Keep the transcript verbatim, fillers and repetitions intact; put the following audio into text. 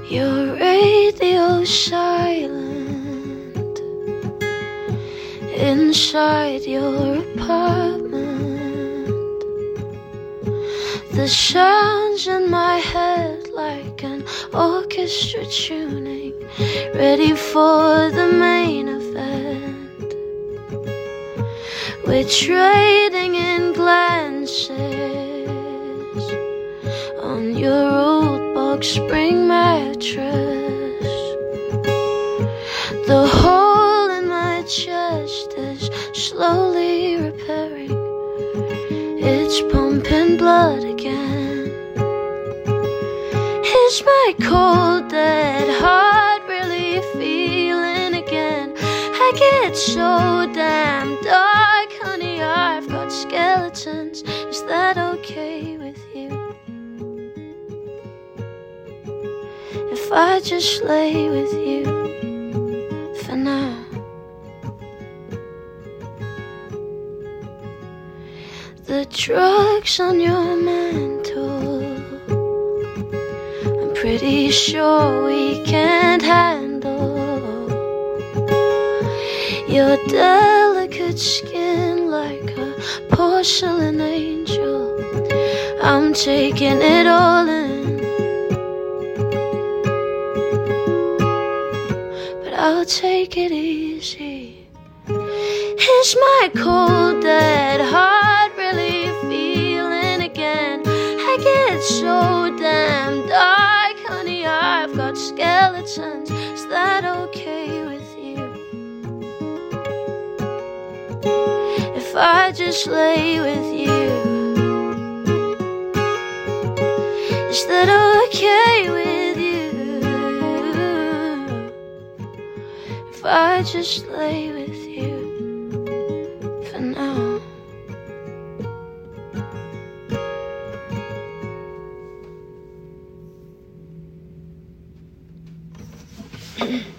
Your radio silent inside your apartment. The sounds in my head like an orchestra tuning, ready for the main event. We're trading in glances on your old box spring mattress. The hole in my chest is slowly repairing, it's pumping blood again. Is my cold dead heart really feeling again? I get so damn dark, honey, I've got skeletons. Is that okay with you? If I just lay with you for now. The drugs on your mantle, I'm pretty sure we can't handle. Your delicate skin like a porcelain angel, I'm taking it all in, but I'll take it easy. Is my cold dead heart really feeling again? I get so damn dark, honey, I've got skeletons. Is that okay with you? If I just lay with you, is that okay with you? If I just lay with you for now.